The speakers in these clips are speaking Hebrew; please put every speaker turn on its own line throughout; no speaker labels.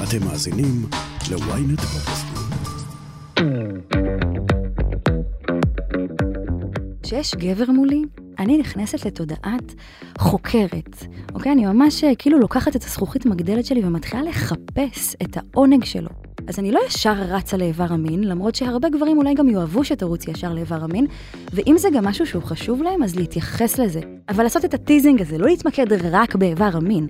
אתם מאזינים ל-ynet פודקאסטים.
כשיש גבר מולי, אני נכנסת לתודעת חוקרת. אוקיי? אני ממש כאילו לוקחת את הזכוכית מגדלת שלי ומתחילה לחפש את העונג שלו. אז אני לא ישר רצה לאיבר המין, למרות שהרבה גברים אולי גם יאהבו שתרוץ ישר לאיבר המין, ואם זה גם משהו שהוא חשוב להם, אז להתייחס לזה. אבל לעשות את הטיזינג הזה, לא להתמקד רק באיבר המין.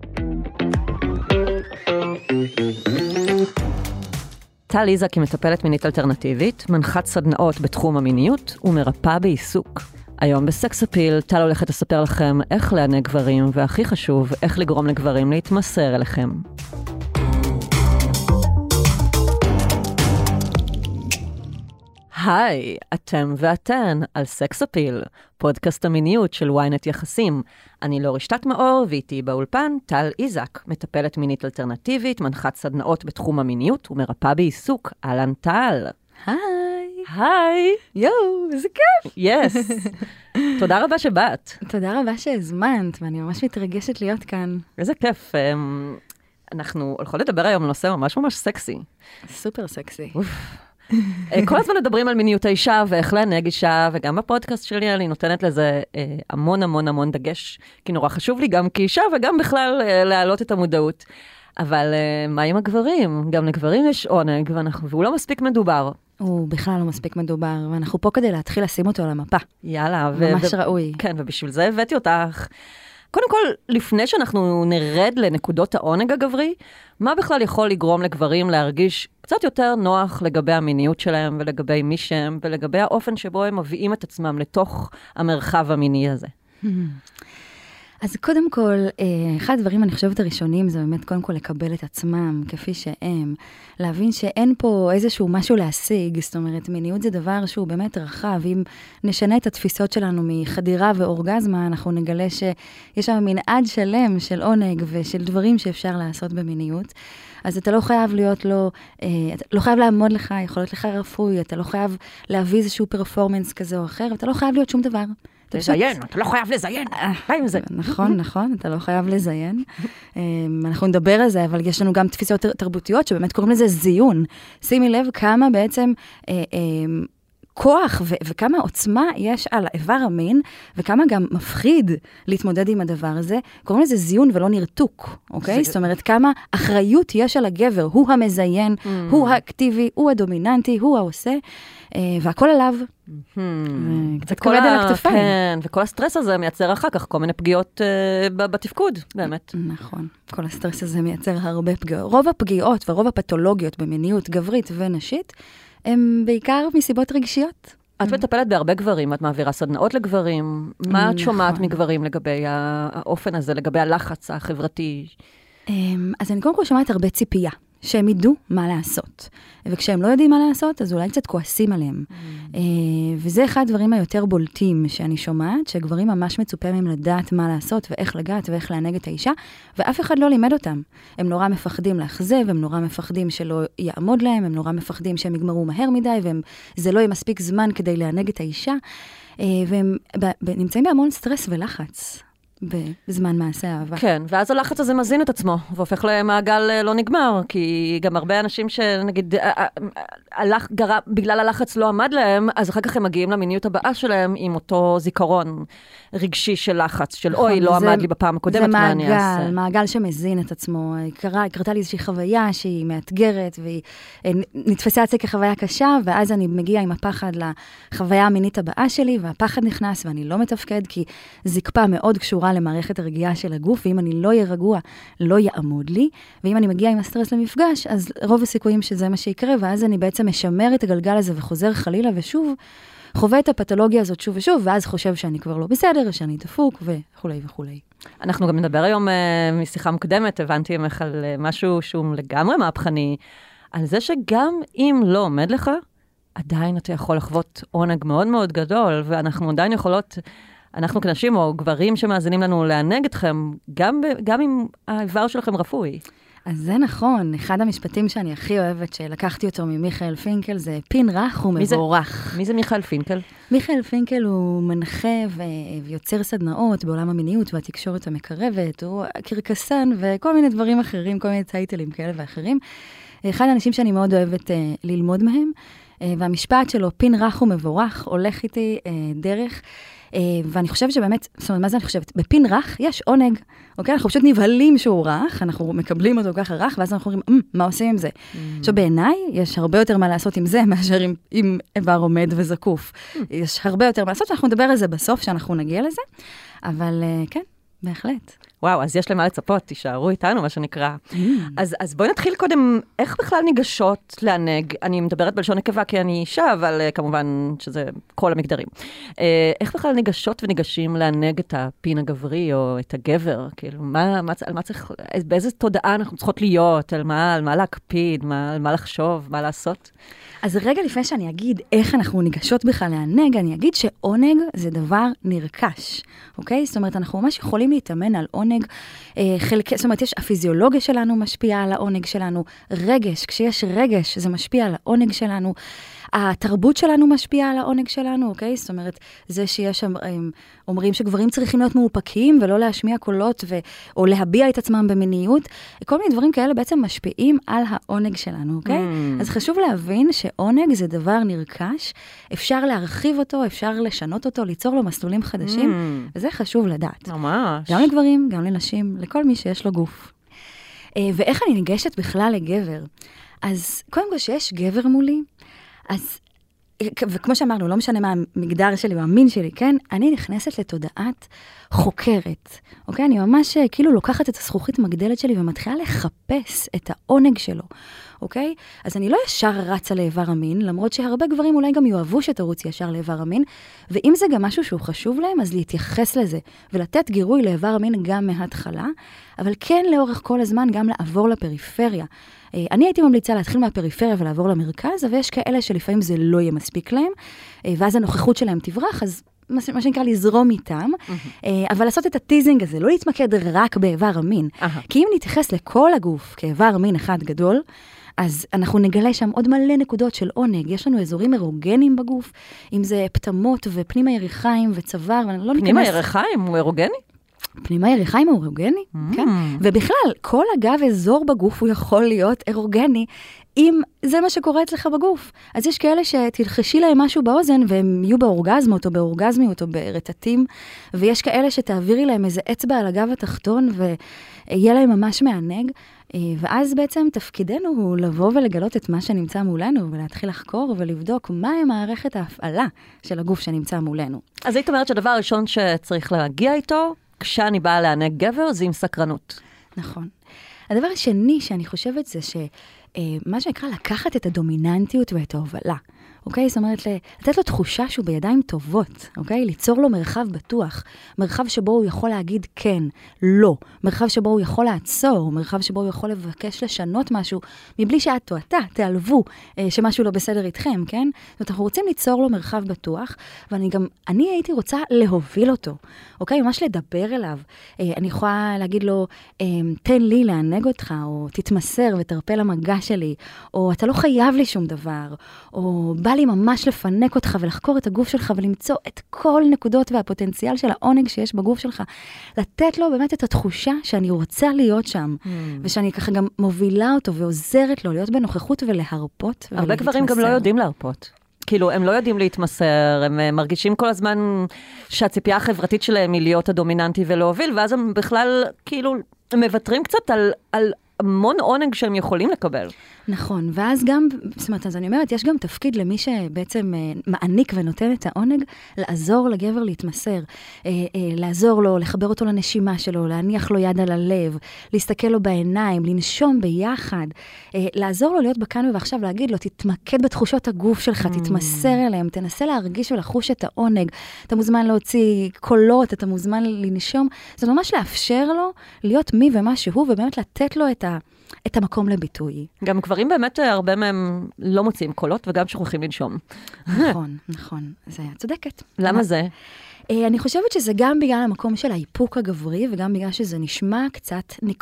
טל איזק היא מטפלת מינית אלטרנטיבית, מנחת סדנאות בתחום המיניות ומרפאה בעיסוק. היום בסקס אפיל, טל הולכת לספר לכם איך לענג גברים, והכי חשוב, איך לגרום לגברים להתמסר אליכם. היי, אתם ואתן על סקס אפיל, פודקאסט המיניות של ynet יחסים. אני לא רשתת מאור, ואיתי באולפן טל איזק, מטפלת מינית אלטרנטיבית, מנחת סדנאות בתחום המיניות ומרפאה בעיסוק. אהלן טל.
היי.
היי.
יואו, איזה כיף.
יס. תודה רבה שבאת.
תודה רבה שהזמנת, ואני ממש מתרגשת להיות כאן.
איזה כיף. אנחנו הולכות לדבר היום על נושא ממש ממש סקסי.
סופר סקסי.
כל הזמן מדברים על מיניות האישה ואיך לענג אישה, וגם בפודקאסט שלי אני נותנת לזה המון המון המון דגש, כי נורא חשוב לי גם כאישה וגם בכלל להעלות את המודעות. אבל מה עם הגברים? גם לגברים יש עונג, והוא לא מספיק מדובר.
הוא בכלל לא מספיק מדובר, ואנחנו פה כדי להתחיל לשים אותו על המפה.
יאללה.
ממש ראוי.
כן, ובשביל זה הבאתי אותך. קודם כל, לפני שאנחנו נרד לנקודות העונג הגברי, מה בכלל יכול לגרום לגברים להרגיש קצת יותר נוח לגבי המיניות שלהם ולגבי מי שהם, ולגבי האופן שבו הם מביאים את עצמם לתוך המרחב המיני הזה?
אז קודם כל, אחד הדברים אני חושבת הראשונים זה באמת קודם כל לקבל את עצמם כפי שהם, להבין שאין פה איזשהו משהו להשיג, זאת אומרת, מיניות זה דבר שהוא באמת רחב, אם נשנה את התפיסות שלנו מחדירה ואורגזמה, אנחנו נגלה שיש שם מנעד שלם של עונג ושל דברים שאפשר לעשות במיניות, אז אתה לא חייב להיות אתה לא חייב לעמוד לך, יכול להיות לך רפוי, אתה לא חייב להביא איזשהו פרפורמנס כזה או אחר, אתה לא חייב להיות שום דבר.
לזיין, אתה לא חייב לזיין.
נכון, אתה לא חייב לזיין. אנחנו נדבר על זה, אבל יש לנו גם תפיסות תרבותיות, שבאמת קוראים לזה זיון. שימי לב כמה בעצם כוח וכמה עוצמה יש על האיבר המין, וכמה גם מפחיד להתמודד עם הדבר הזה. קוראים לזה זיון ולא נרתוק, אוקיי? זאת אומרת, כמה אחריות יש על הגבר. הוא המזיין, הוא האקטיבי, הוא הדומיננטי, הוא העושה, והכל עליו. קצת כבד על הכתפיים.
כן, וכל הסטרס הזה מייצר אחר כך כל מיני פגיעות בתפקוד, באמת.
נכון, כל הסטרס הזה מייצר הרבה פגיעות. רוב הפגיעות ורוב הפתולוגיות במיניות גברית ונשית, הם בעיקר מסיבות רגשיות.
את מטפלת בהרבה גברים, את מעבירה סדנאות לגברים. מה את שומעת מגברים לגבי האופן הזה, לגבי הלחץ החברתי?
אז אני קודם כל שומעת הרבה ציפייה. שהם ידעו מה לעשות. וכשהם לא יודעים מה לעשות, אז אולי קצת כועסים עליהם. וזה אחד הדברים היותר בולטים שאני שומעת, שגברים ממש מצופה מהם לדעת מה לעשות, ואיך לגעת, ואיך לענג את האישה, ואף אחד לא לימד אותם. הם נורא מפחדים לאכזב, הם נורא מפחדים שלא יעמוד להם, הם נורא מפחדים שהם יגמרו מהר מדי, וזה לא יהיה מספיק זמן כדי לענג את האישה, והם נמצאים בהמון סטרס ולחץ. בזמן מעשה האהבה.
כן, ואז הלחץ הזה מזין את עצמו, והופך למעגל לא נגמר, כי גם הרבה אנשים שנגיד, בגלל הלחץ לא עמד להם, אז אחר כך הם מגיעים למיניות הבאה שלהם עם אותו זיכרון רגשי של לחץ, של אוי, לא עמד לי בפעם הקודמת, מה אני אעשה?
זה מעגל שמזין את עצמו. קרתה לי איזושהי חוויה שהיא מאתגרת, והיא נתפסה אצלי כחוויה קשה, ואז אני מגיעה עם הפחד לחוויה המינית הבאה שלי, והפחד נכנס ואני לא מתפקד, כי זקפה מאוד קשורה למערכת הרגיעה של הגוף, ואם אני לא אהיה רגוע, לא יעמוד לי, ואם אני מגיעה עם הסטרס למפגש, אז רוב הסיכויים שזה מה שיקרה, ואז אני בעצם משמר את הגלגל הזה וחוזר חלילה ושוב, חווה את הפתולוגיה הזאת שוב ושוב, ואז חושב שאני כבר לא בסדר, שאני דפוק וכולי וכולי.
אנחנו גם נדבר היום משיחה מוקדמת, הבנתי ממך על משהו שהוא לגמרי מהפכני, על זה שגם אם לא עומד לך, עדיין אתה יכול לחוות עונג מאוד מאוד גדול, ואנחנו עדיין יכולות, אנחנו כנשים או גברים שמאזינים לנו לענג אתכם, גם אם האיבר שלכם רפוי.
אז זה נכון, אחד המשפטים שאני הכי אוהבת, שלקחתי אותו ממיכאל פינקל, זה פין רך ומבורך.
מי זה מיכאל פינקל?
מיכאל פינקל הוא מנחה ויוצר סדנאות בעולם המיניות והתקשורת המקרבת, הוא קרקסן וכל מיני דברים אחרים, כל מיני טייטלים כאלה ואחרים. אחד האנשים שאני מאוד אוהבת ללמוד מהם, והמשפט שלו, פין רך ומבורך, הולך איתי דרך, ואני חושבת שבאמת, זאת אומרת, מה זה אני חושבת? בפין רך יש עונג, אוקיי? אנחנו פשוט נבהלים שהוא רך, אנחנו מקבלים אותו ככה רך, ואז אנחנו אומרים, מה עושים עם זה? עכשיו, בעיניי, יש הרבה יותר מה לעשות עם זה, מאשר עם איבר עומד וזקוף. יש הרבה יותר מה לעשות, שאנחנו נדבר על זה בסוף, שאנחנו נגיע לזה, אבל כן, בהחלט.
וואו, אז יש למה לצפות, תישארו איתנו, מה שנקרא. אז בואי נתחיל קודם, איך בכלל ניגשות לענג? אני מדברת בלשון נקבה כי אני אישה, אבל כמובן שזה כל המגדרים. איך בכלל ניגשות וניגשים לענג את הפין הגברי או את הגבר? כאילו, על מה צריך, באיזה תודעה אנחנו צריכות להיות? על מה להקפיד? על מה לחשוב? מה לעשות?
אז רגע לפני שאני אגיד איך אנחנו ניגשות בכלל לענג, אני אגיד שעונג זה דבר נרכש, אוקיי? זאת אומרת, אנחנו ממש יכולים להתאמן על עונג, זאת אומרת, הפיזיולוגיה שלנו משפיעה על העונג שלנו, רגש, כשיש רגש זה משפיע על העונג שלנו, התרבות שלנו משפיעה על העונג שלנו, אוקיי? זאת אומרת, זה שיש, אומרים שגברים צריכים להיות מאופקים ולא להשמיע קולות או להביע את עצמם במיניות, כל מיני דברים כאלה בעצם משפיעים על העונג שלנו, אוקיי? אז חשוב להבין שעונג זה דבר נרכש, אפשר להרחיב אותו, אפשר לשנות אותו, ליצור לו מסלולים חדשים, וזה חשוב לדעת.
ממש.
גם לגברים, גם לנשים, לכל מי שיש לו גוף. ואיך אני ניגשת בכלל לגבר? אז קודם כל שיש גבר מולי, אז, וכמו שאמרנו, לא משנה מה המגדר שלי או המין שלי, כן? אני נכנסת לתודעת חוקרת, אוקיי? אני ממש כאילו לוקחת את הזכוכית מגדלת שלי ומתחילה לחפש את העונג שלו, אוקיי? אז אני לא ישר רצה לאיבר המין, למרות שהרבה גברים אולי גם יאהבו שתרוץ ישר לאיבר המין, ואם זה גם משהו שהוא חשוב להם, אז להתייחס לזה, ולתת גירוי לאיבר המין גם מההתחלה, אבל כן לאורך כל הזמן גם לעבור לפריפריה. אני הייתי ממליצה להתחיל מהפריפריה ולעבור למרכז, אבל יש כאלה שלפעמים זה לא יהיה מספיק להם, ואז הנוכחות שלהם תברח, אז מה שנקרא לזרום איתם, אבל לעשות את הטיזינג הזה, לא להתמקד רק באיבר המין, כי אם נתייחס לכל הגוף כאיבר מין אחד גדול, אז אנחנו נגלה שם עוד מלא נקודות של עונג. יש לנו אזורים אירוגנים בגוף, אם זה פטמות ופנים הירכיים וצוואר, ואני לא
פנים הירכיים הוא אירוגני?
פנים הירכיים הוא אירוגני, כן. ובכלל, כל אגב אזור בגוף הוא יכול להיות אירוגני, אם זה מה שקורה אצלך בגוף. אז יש כאלה שתלחשי להם משהו באוזן, והם יהיו באורגזמות או באורגזמיות או ברטטים, ויש כאלה שתעבירי להם איזה אצבע על הגב התחתון, ויהיה להם ממש מענג, ואז בעצם תפקידנו הוא לבוא ולגלות את מה שנמצא מולנו, ולהתחיל לחקור ולבדוק מהי מערכת ההפעלה של הגוף שנמצא מולנו.
אז היית אומרת שהדבר הראשון שצריך להגיע איתו, כשאני באה לענג גבר, זה עם סקרנות.
נכון. הדבר השני שאני חושבת זה שמה שנקרא לקחת את הדומיננטיות ואת ההובלה. אוקיי? זאת אומרת, לתת לו תחושה שהוא בידיים טובות, אוקיי? ליצור לו מרחב בטוח, מרחב שבו הוא יכול להגיד כן, לא, מרחב שבו הוא יכול לעצור, מרחב שבו הוא יכול לבקש לשנות משהו, מבלי שאת או אתה תעלבו שמשהו לא בסדר איתכם, כן? זאת אומרת, אנחנו רוצים ליצור לו מרחב בטוח, אני הייתי רוצה להוביל אותו, אוקיי? ממש לדבר אליו. אני יכולה להגיד לו, תן לי לענג אותך, או תתמסר ותרפא למגע שלי, או אתה לא חייב לי שום דבר, או בא לי ממש לפנק אותך ולחקור את הגוף שלך ולמצוא את כל נקודות והפוטנציאל של העונג שיש בגוף שלך. לתת לו באמת את התחושה שאני רוצה להיות שם, ושאני ככה גם מובילה אותו ועוזרת לו להיות בנוכחות ולהרפות.
הרבה גברים גם לא יודעים להרפות. כאילו, הם לא יודעים להתמסר, הם מרגישים כל הזמן שהציפייה החברתית שלהם היא להיות הדומיננטי ולהוביל, ואז הם בכלל כאילו מוותרים קצת על המון עונג שהם יכולים לקבל.
נכון, ואז גם, זאת אומרת, אז אני אומרת, יש גם תפקיד למי שבעצם מעניק ונותן את העונג, לעזור לגבר להתמסר, לעזור לו, לחבר אותו לנשימה שלו, להניח לו יד על הלב, להסתכל לו בעיניים, לנשום ביחד, לעזור לו להיות בכאן ועכשיו, להגיד לו, תתמקד בתחושות הגוף שלך, תתמסר אליהם, תנסה להרגיש ולחוש את העונג, אתה מוזמן להוציא קולות, אתה מוזמן לנשום, זה ממש לאפשר לו להיות מי ומה שהוא, ובאמת לתת לו את המקום לביטוי.
גם גברים באמת הרבה מהם לא מוצאים קולות וגם שוכחים לנשום.
נכון, נכון. זה צודקת.
למה זה?
אני חושבת שזה גם בגלל המקום של האיפוק הגברי, וגם בגלל שזה נשמע קצת נקבי,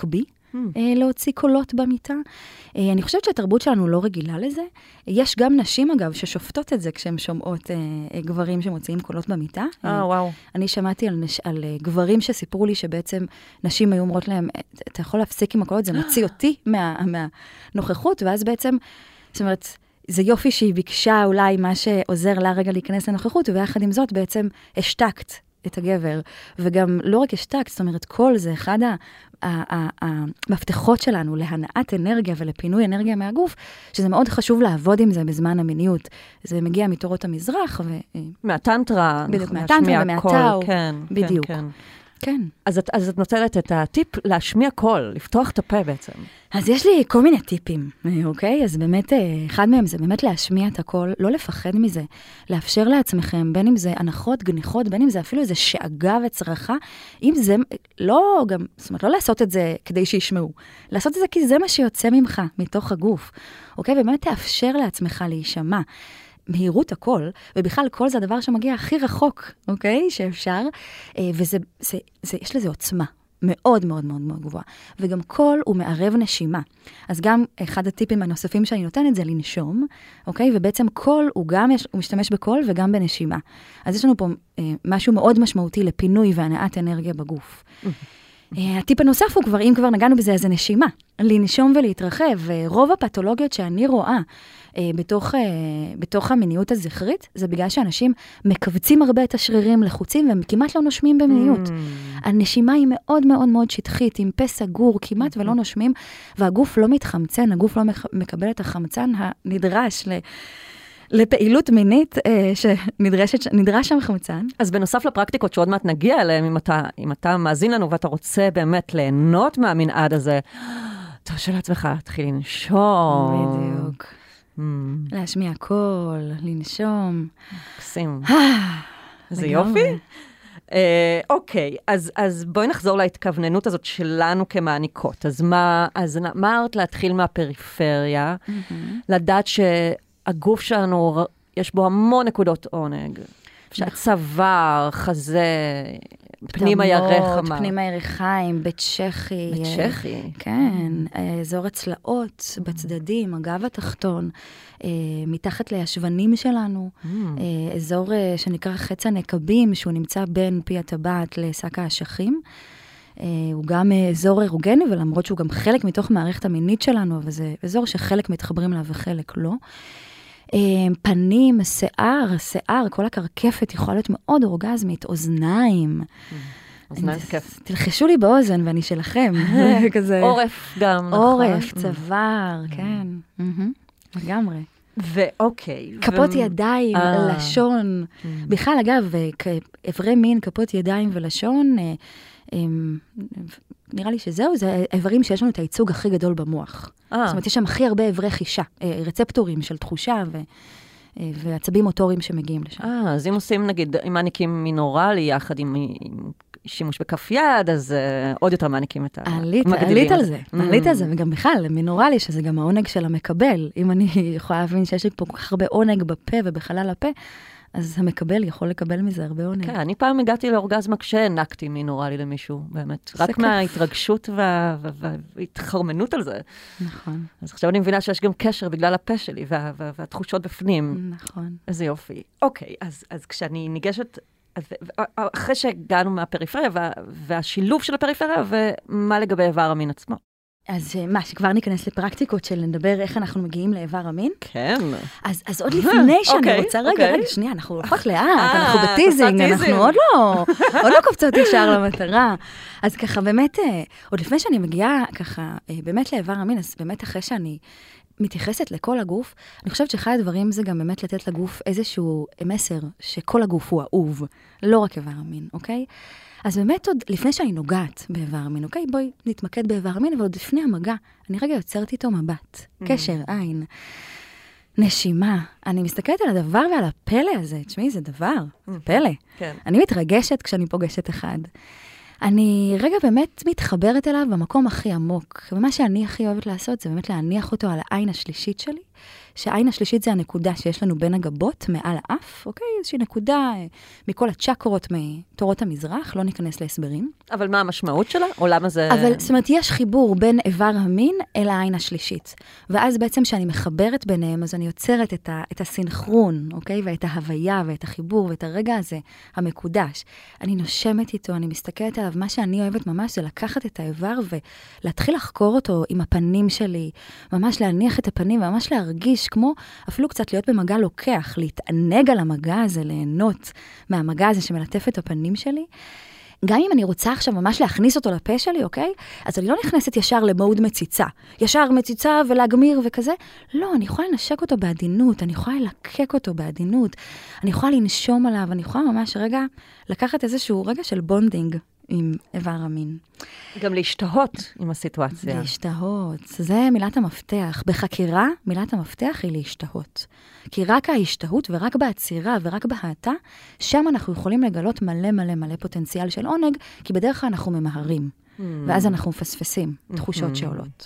להוציא קולות במיטה. אני חושבת שהתרבות שלנו לא רגילה לזה. יש גם נשים, אגב, ששופטות את זה כשהן שומעות גברים שמוציאים קולות במיטה.
וואו.
אני שמעתי על גברים שסיפרו לי שבעצם נשים היו אומרות להם, אתה יכול להפסיק עם הקולות, זה מוציא אותי מהנוכחות, ואז בעצם, זאת אומרת, זה יופי שהיא ביקשה אולי מה שעוזר לה רגע להיכנס לנוכחות, ויחד עם זאת בעצם השתקת את הגבר, וגם לא רק השתקת, זאת אומרת, כל זה אחד המפתחות שלנו להנעת אנרגיה ולפינוי אנרגיה מהגוף, שזה מאוד חשוב לעבוד עם זה בזמן המיניות. זה מגיע מתורות המזרח
מהטנטרה.
בדיוק, מהטנטרה ומהטאו.
כן,
בדיוק. כן.
אז את נותנת את הטיפ להשמיע קול, לפתוח את הפה בעצם.
אז יש לי כל מיני טיפים, אוקיי? אז באמת, אחד מהם זה באמת להשמיע את הקול, לא לפחד מזה, לאפשר לעצמכם, בין אם זה הנחות, גניחות, בין אם זה אפילו איזה שאגה וצרחה, אם זה, לא גם, זאת אומרת, לא לעשות את זה כדי שישמעו, לעשות את זה כי זה מה שיוצא ממך, מתוך הגוף, אוקיי? ובאמת תאפשר לעצמך להישמע. מהירות הכל, ובכלל כל זה הדבר שמגיע הכי רחוק, אוקיי? שאפשר, יש לזה עוצמה מאוד מאוד מאוד מאוד גבוהה. וגם קול הוא מערב נשימה. אז גם אחד הטיפים הנוספים שאני נותנת זה לנשום, אוקיי? ובעצם קול הוא גם, הוא משתמש בקול וגם בנשימה. אז יש לנו פה משהו מאוד משמעותי לפינוי והנעת אנרגיה בגוף. הטיפ הנוסף הוא כבר, אם כבר נגענו בזה, אז זה נשימה. לנשום ולהתרחב. רוב הפתולוגיות שאני רואה בתוך המיניות הזכרית, זה בגלל שאנשים מקבצים הרבה את השרירים לחוצים, והם כמעט לא נושמים במיניות. הנשימה היא מאוד מאוד מאוד שטחית, עם פה סגור, כמעט ולא נושמים, והגוף לא מתחמצן, הגוף לא מקבל את החמצן הנדרש לפעילות מינית שנדרש שם חמצן.
אז בנוסף לפרקטיקות שעוד מעט נגיע אליהם, אם אתה מאזין לנו ואתה רוצה באמת ליהנות מהמנעד הזה, תרשה לעצמך, תתחיל לנשום.
בדיוק. להשמיע קול, לנשום.
מקסים. זה יופי? אוקיי, אז בואי נחזור להתכווננות הזאת שלנו כמעניקות. אז מה אמרת להתחיל מהפריפריה, לדעת שהגוף שלנו, יש בו המון נקודות עונג, שהצוואר, חזה, פנים הירך אמר.
פנים הירכיים, בית שחי.
בית שחי.
כן, אזור הצלעות, בצדדים, הגב התחתון, מתחת לישבנים שלנו, אזור שנקרא חץ הנקבים, שהוא נמצא בין פי הטבעת לשק האשכים. הוא גם אזור אירוגני, ולמרות שהוא גם חלק מתוך מערכת המינית שלנו, אבל זה אזור שחלק מתחברים לה וחלק לא. פנים, שיער, כל הקרקפת יכולה להיות מאוד אורגזמית, אוזניים.
אוזניים כיף.
תלחשו לי באוזן ואני שלכם.
עורף גם, נכון?
עורף, צוואר, כן. לגמרי.
ואוקיי.
כפות ידיים, לשון. בכלל, אגב, איברי מין, כפות ידיים ולשון, נראה לי שזהו, זה האיברים שיש לנו את הייצוג הכי גדול במוח. זאת אומרת, יש שם הכי הרבה איברי חישה, רצפטורים של תחושה ועצבים מוטוריים שמגיעים לשם.
אז אם עושים, נגיד, אם מעניקים מינורלי יחד עם שימוש בכף יד, אז עוד יותר מעניקים את
עלית על זה, וגם בכלל, מינורלי, שזה גם העונג של המקבל. אם אני יכולה להבין שיש לי פה כל כך הרבה עונג בפה ובחלל הפה, אז המקבל יכול לקבל מזה הרבה עונג.
כן, אני פעם הגעתי לאורגזמה כשהענקתי מינורלי למישהו, באמת. רק מההתרגשות וההתחרמנות על זה.
נכון.
אז עכשיו אני מבינה שיש גם קשר בגלל הפה שלי והתחושות בפנים.
נכון.
איזה יופי. אוקיי, אז כשאני ניגשת, אחרי שהגענו מהפריפריה והשילוב של הפריפריה, ומה לגבי איבר המין עצמו?
אז מה, שכבר ניכנס לפרקטיקות של נדבר איך אנחנו מגיעים לאיבר המין?
כן.
אז עוד לפני שאני רוצה, רגע, שנייה, אנחנו הולכות לאט, אנחנו בטיזינג, אנחנו עוד לא קופצות ישר למטרה. אז ככה באמת, עוד לפני שאני מגיעה ככה באמת לאיבר המין, אז באמת אחרי שאני מתייחסת לכל הגוף, אני חושבת שאחד הדברים זה גם באמת לתת לגוף איזשהו מסר שכל הגוף הוא אהוב, לא רק איבר המין, אוקיי? אז באמת עוד לפני שאני נוגעת באיבר המין, אוקיי? בואי נתמקד באיבר המין, אבל עוד לפני המגע, אני רגע יוצרת איתו מבט, קשר, עין, נשימה. אני מסתכלת על הדבר ועל הפלא הזה. תשמעי, זה דבר, זה פלא.
כן.
אני מתרגשת כשאני פוגשת אחד. אני רגע באמת מתחברת אליו במקום הכי עמוק. ומה שאני הכי אוהבת לעשות, זה באמת להניח אותו על העין השלישית שלי, שהעין השלישית זה הנקודה שיש לנו בין הגבות, מעל האף, אוקיי? איזושהי נקודה מכל הצ'קרות מתורות המזרח, לא ניכנס להסברים.
אבל מה המשמעות שלה? או למה זה...
אבל, זאת אומרת, יש חיבור בין איבר המין אל העין השלישית. ואז בעצם שאני מחברת ביניהם, אז אני יוצרת את הסינכרון, אוקיי? ואת ההוויה ואת החיבור ואת הרגע הזה, המקודש. אני נושמת איתו, אני מסתכלת עליו. מה שאני אוהבת ממש זה לקחת את האיבר ולהתחיל לחקור אותו עם הפנים שלי, ממש להניח את הפנים וממש להרגיש כמו אפילו קצת להיות במגע לוקח, להתענג על המגע הזה, ליהנות מהמגע הזה שמלטף את הפנים שלי. גם אם אני רוצה עכשיו ממש להכניס אותו לפה שלי, אוקיי? אז אני לא נכנסת ישר למוד מציצה. ישר מציצה ולהגמיר וכזה. לא, אני יכולה לנשק אותו בעדינות, אני יכולה ללקק אותו בעדינות, אני יכולה לנשום עליו, אני יכולה ממש רגע לקחת איזשהו רגע של בונדינג עם איבר המין.
גם להשתהות עם הסיטואציה.
להשתהות, זה מילת המפתח. בחקירה, מילת המפתח היא להשתהות. כי רק ההשתהות ורק בעצירה ורק בהעתה, שם אנחנו יכולים לגלות מלא מלא מלא פוטנציאל של עונג, כי בדרך כלל אנחנו ממהרים, ואז אנחנו מפספסים תחושות שעולות.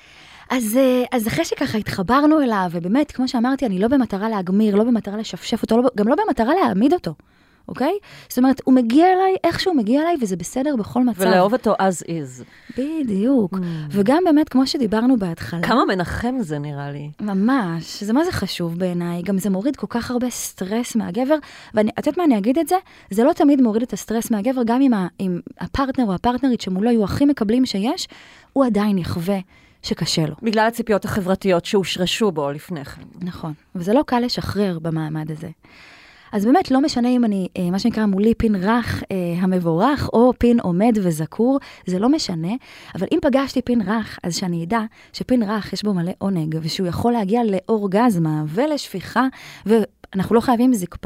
אז אחרי שככה התחברנו אליו, ובאמת, כמו שאמרתי, אני לא במטרה להגמיר, לא במטרה לשפשף אותו, גם לא במטרה להעמיד אותו. אוקיי? זאת אומרת, הוא מגיע אליי, איכשהו מגיע אליי, וזה בסדר בכל מצב.
ולאהוב אותו as is.
בדיוק. וגם באמת, כמו שדיברנו בהתחלה...
כמה מנחם זה נראה לי.
ממש. זה מה זה חשוב בעיניי. גם זה מוריד כל כך הרבה סטרס מהגבר. ואת יודעת מה, אני אגיד את זה? זה לא תמיד מוריד את הסטרס מהגבר, גם אם הפרטנר או הפרטנרית שמולו יהיו הכי מקבלים שיש, הוא עדיין יחווה שקשה לו.
בגלל הציפיות החברתיות שהושרשו בו לפני כן.
נכון. וזה לא קל לשחרר במעמד הזה. אז באמת לא משנה אם אני, מה שנקרא מולי פין רך המבורך, או פין עומד וזקור, זה לא משנה, אבל אם פגשתי פין רך, אז שאני אדע שפין רך יש בו מלא עונג, ושהוא יכול להגיע לאורגזמה ולשפיכה, ואנחנו לא חייבים זקפה.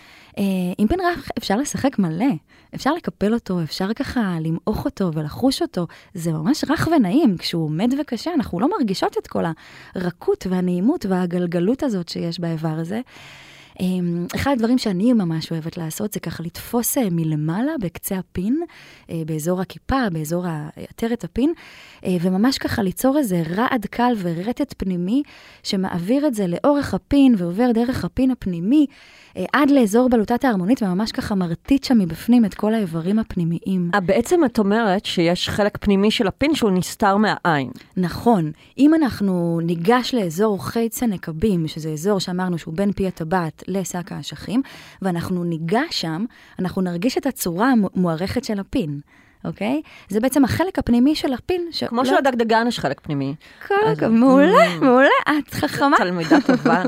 עם פין רך אפשר לשחק מלא, אפשר לקפל אותו, אפשר ככה למעוך אותו ולחוש אותו, זה ממש רך ונעים, כשהוא עומד וקשה, אנחנו לא מרגישות את כל הרכות והנעימות והגלגלות הזאת שיש באיבר הזה. אחד הדברים שאני ממש אוהבת לעשות, זה ככה לתפוס מלמעלה בקצה הפין, באזור הכיפה, באזור עטרת הפין, וממש ככה ליצור איזה רעד קל ורטט פנימי, שמעביר את זה לאורך הפין, ועובר דרך הפין הפנימי, עד לאזור בלוטת ההרמונית, וממש ככה מרטיט שם מבפנים את כל האיברים הפנימיים.
בעצם את אומרת שיש חלק פנימי של הפין שהוא נסתר מהעין.
נכון. אם אנחנו ניגש לאזור חיץ הנקבים, שזה אזור שאמרנו שהוא בין פי הטבעת לשק האשכים, ואנחנו ניגש שם, אנחנו נרגיש את הצורה המוערכת של הפין. אוקיי? זה בעצם החלק הפנימי של הפין.
כמו של הדגדגן יש חלק פנימי.
מעולה, מעולה, את חכמה.
תלמידה טובה.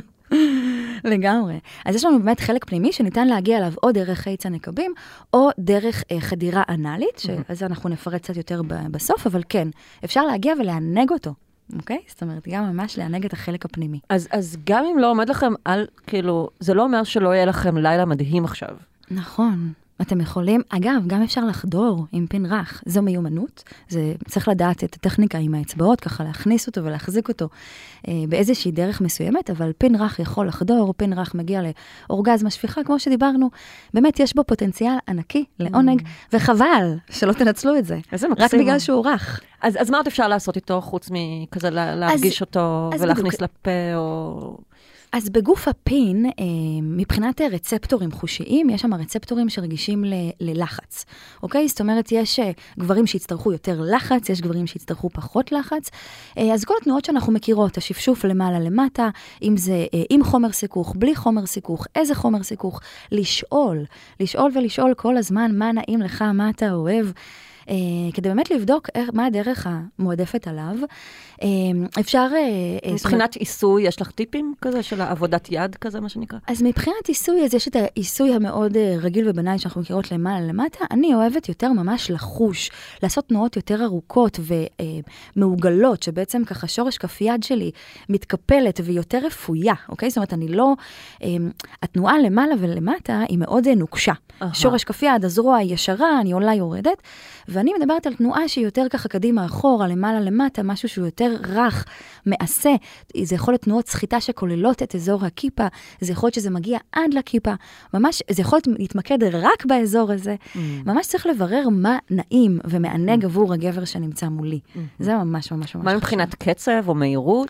לגמרי. אז יש לנו באמת חלק פנימי שניתן להגיע אליו או דרך חיץ הנקבים, או דרך חדירה אנלית, אז אנחנו נפרט קצת יותר בסוף, אבל כן, אפשר להגיע ולענג אותו. אוקיי? זאת אומרת, גם ממש לענג את החלק הפנימי.
אז גם אם לא עומד לכם כאילו, זה לא אומר שלא יהיה לכם לילה מדהים עכשיו.
נכון. אתם יכולים, אגב, גם אפשר לחדור עם פין רך, זו מיומנות, זה צריך לדעת את הטכניקה עם האצבעות, ככה להכניס אותו ולהחזיק אותו באיזושהי דרך מסוימת, אבל פין רך יכול לחדור, פין רך מגיע לאורגזמה שפיכה, כמו שדיברנו, באמת יש בו פוטנציאל ענקי לעונג, וחבל שלא תנצלו את זה, רק בגלל שהוא רך.
אז מה עוד אפשר לעשות איתו, חוץ מכזה להרגיש אותו ולהכניס לפה או...
אז בגוף הפין, מבחינת רצפטורים חושיים, יש שם רצפטורים שרגישים ללחץ. אוקיי? זאת אומרת, יש גברים שיצטרכו יותר לחץ, יש גברים שיצטרכו פחות לחץ. אז כל התנועות שאנחנו מכירות, השפשוף למעלה למטה, אם זה עם חומר סיכוך, בלי חומר סיכוך, איזה חומר סיכוך, לשאול ולשאול כל הזמן מה נעים לך, מה אתה אוהב. כדי באמת לבדוק מה הדרך המועדפת עליו. אפשר...
מבחינת עיסוי, יש לך טיפים כזה של עבודת יד כזה, מה שנקרא?
אז מבחינת עיסוי, אז יש את העיסוי המאוד רגיל ובנאי שאנחנו מכירות למעלה למטה. אני אוהבת יותר ממש לחוש, לעשות תנועות יותר ארוכות ומעוגלות, שבעצם ככה שורש כף יד שלי מתקפלת ויותר רפויה, אוקיי? זאת אומרת, אני לא... התנועה למעלה ולמטה היא מאוד נוקשה. שורש כף יד, הזרוע היא ישרה, אני עולה יורדת, ואני מדברת על תנועה שהיא יותר ככה קדימה אחורה, למעלה למטה, משהו שהוא יותר רך, מעשה. זה יכול להיות תנועות סחיטה שכוללות את אזור הכיפה, זה יכול להיות שזה מגיע עד לכיפה, ממש, זה יכול להיות להתמקד רק באזור הזה. ממש צריך לברר מה נעים ומענג עבור הגבר שנמצא מולי. זה ממש ממש ממש.
מה מבחינת קצב או מהירות?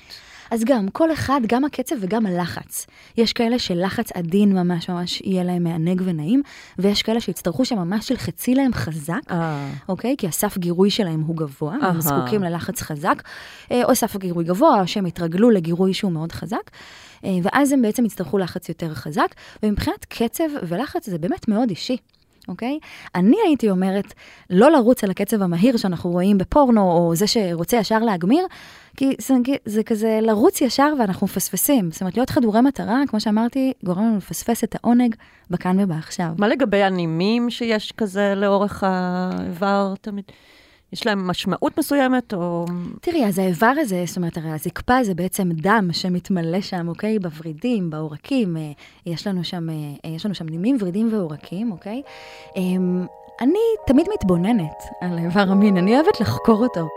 אז גם, כל אחד, גם הקצב וגם הלחץ. יש כאלה שלחץ עדין ממש ממש יהיה להם מענג ונעים, ויש כאלה שיצטרכו שממש ילחצי להם חזק, אוקיי? כי הסף גירוי שלהם הוא גבוה, הם זקוקים ללחץ חזק, או סף גירוי גבוה, או שהם יתרגלו לגירוי שהוא מאוד חזק, ואז הם בעצם יצטרכו לחץ יותר חזק, ומבחינת קצב ולחץ זה באמת מאוד אישי. אוקיי? אני הייתי אומרת, לא לרוץ על הקצב המהיר שאנחנו רואים בפורנו, או זה שרוצה ישר להגמיר, כי זה כזה לרוץ ישר ואנחנו מפספסים. זאת אומרת, להיות חדורי מטרה, כמו שאמרתי, גורם לנו לפספס את העונג בכאן ובעכשיו.
מה לגבי הנימים שיש כזה לאורך האיבר תמיד? יש להם משמעות מסוימת, או...
תראי, אז האיבר הזה, זאת אומרת, הרי הזקפה זה בעצם דם שמתמלא שם, אוקיי? בוורידים, בעורקים, יש לנו שם נימים, ורידים ועורקים, אוקיי? אני תמיד מתבוננת על האיבר המין, אני אוהבת לחקור אותו.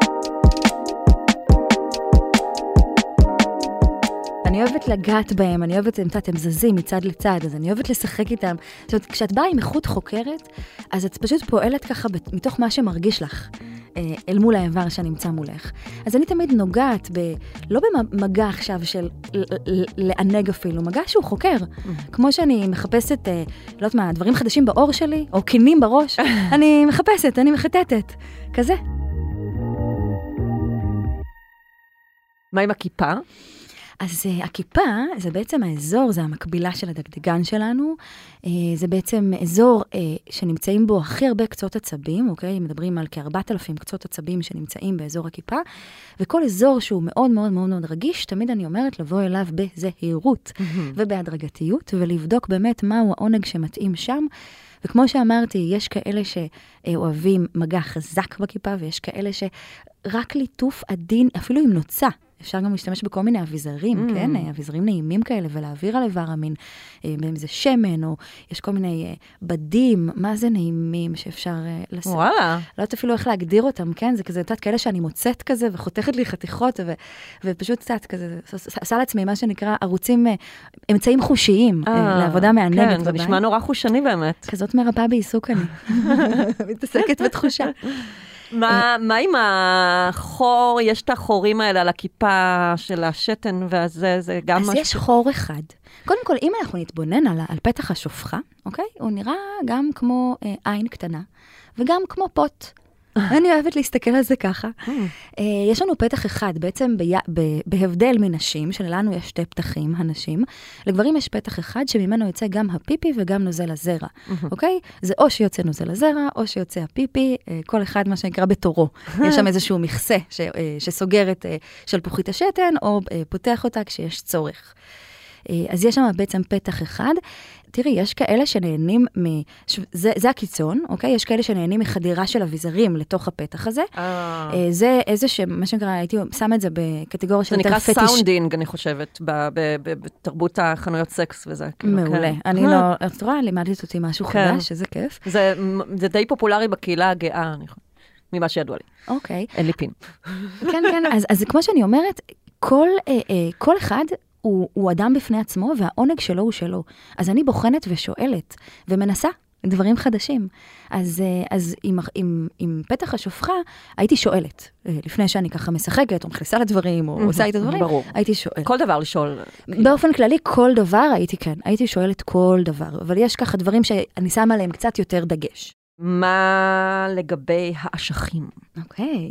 אני אוהבת לגעת בהם, אני אוהבת, הם זזים מצד לצד, אז אני אוהבת לשחק איתם. זאת אומרת, כשאת באה עם איכות חוקרת, אז את פשוט פועלת ככה מתוך מה שמרגיש לך, אל מול האיבר שנמצא מולך. אז אני תמיד נוגעת לא במגע עכשיו של לענג אפילו, מגע שהוא חוקר. כמו שאני מחפשת, לא יודעת מה, דברים חדשים באור שלי, או קינים בראש, אני מחפשת, אני מחטטת. כזה.
מה עם הכיפה?
אז הכיפה, זה בעצם האזור, זה המקבילה של הדגדגן שלנו, זה בעצם אזור שנמצאים בו הכי הרבה קצות עצבים, אוקיי? מדברים על כ-4,000 קצות עצבים שנמצאים באזור הכיפה, וכל אזור שהוא מאוד מאוד מאוד מאוד רגיש, תמיד אני אומרת לבוא אליו בזהירות ובהדרגתיות, ולבדוק באמת מהו העונג שמתאים שם, וכמו שאמרתי, יש כאלה שאוהבים מגע חזק בכיפה, ויש כאלה שרק ליטוף עדין, אפילו עם נוצה, אפשר גם להשתמש בכל מיני אביזרים, כן? אביזרים נעימים כאלה, ולהעביר על איבר המין, אם זה שמן, או יש כל מיני בדים, מה זה נעימים שאפשר לעשות?
וואלה.
לא יודעת אפילו איך להגדיר אותם, כן? זה כזה, תת כאלה שאני מוצאת כזה, וחותכת לי חתיכות, ופשוט תת כזה, עשה לעצמי מה שנקרא ערוצים, אמצעים חושיים, לעבודה מענגת.
כן, זה נשמע נורא חושני באמת.
כזאת מרפאה בעיסוק אני. מתעסקת בתחושה.
מה עם החור, יש את החורים האלה על הכיפה של השתן, וזה גם
משהו... אז יש חור אחד. קודם כל, אם אנחנו נתבונן על פתח השופחה, אוקיי? הוא נראה גם כמו עין קטנה, וגם כמו פוט. אני אוהבת להסתכל על זה ככה. יש לנו פתח אחד, בעצם בהבדל מנשים, שלנו יש שתי פתחים, הנשים. לגברים יש פתח אחד, שממנו יוצא גם הפיפי וגם נוזל הזרע. אוקיי? זה או שיוצא נוזל הזרע, או שיוצא הפיפי, כל אחד מה שנקרא בתורו. יש שם איזשהו מכסה שסוגר את שלפוחית השתן, או פותח אותה כשיש צורך. אז יש שם בעצם פתח אחד. תראי, יש כאלה שנהנים זה הקיצון, אוקיי? יש כאלה שנהנים מחדירה של אביזרים לתוך הפתח הזה. זה איזה מה שנקרא, הייתי שמה את זה בקטגוריה של יותר פטיש.
זה נקרא סאונדינג, אני חושבת, בתרבות החנויות סקס וזה.
מעולה. אני לא, את רואה, לימדת אותי משהו חדש, שזה כיף.
זה די פופולרי בקהילה הגאה, ממה שידוע לי.
אוקיי.
אין לי פין.
כן, כן. אז כמו שאני אומרת, כל אחד הוא אדם בפני עצמו, והעונג שלו הוא שלו. אז אני בוחנת ושואלת, ומנסה דברים חדשים. אז עם פתח השופחה, הייתי שואלת, לפני שאני ככה משחקת, או מכניסה לדברים, או עושה את הדברים, הייתי שואלת.
כל דבר לשאול.
באופן כללי, כל דבר הייתי שואלת כל דבר. אבל יש ככה דברים שאני שמה עליהם קצת יותר דגש.
מה לגבי האשכים?
אוקיי.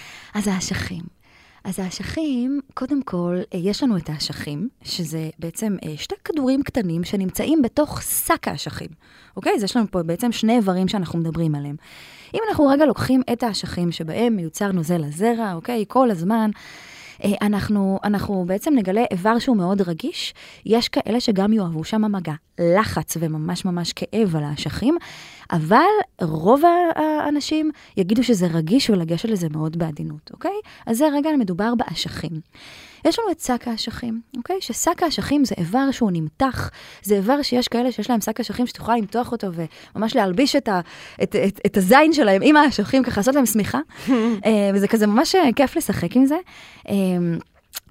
אז האשכים, קודם כל, יש לנו את האשכים, שזה בעצם שתי כדורים קטנים שנמצאים בתוך שק האשכים. אוקיי? אז יש לנו פה בעצם שני איברים שאנחנו מדברים עליהם. אם אנחנו רגע לוקחים את האשכים שבהם מיוצר נוזל הזרע, אוקיי? כל הזמן, אנחנו בעצם נגלה איבר שהוא מאוד רגיש. יש כאלה שגם יאהבו שם מגע, לחץ וממש ממש כאב על האשכים, אבל רוב האנשים יגידו שזה רגיש ולגשת לזה מאוד בעדינות, אוקיי? אז זה רגע מדובר באשכים. יש לנו את שק האשכים, אוקיי? ששק האשכים זה איבר שהוא נמתח, זה איבר שיש כאלה שיש להם שק האשכים שתוכל למתוח אותו וממש להלביש את הזין שלהם עם האשכים, ככה לעשות להם סמיכה, וזה כזה ממש כיף לשחק עם זה.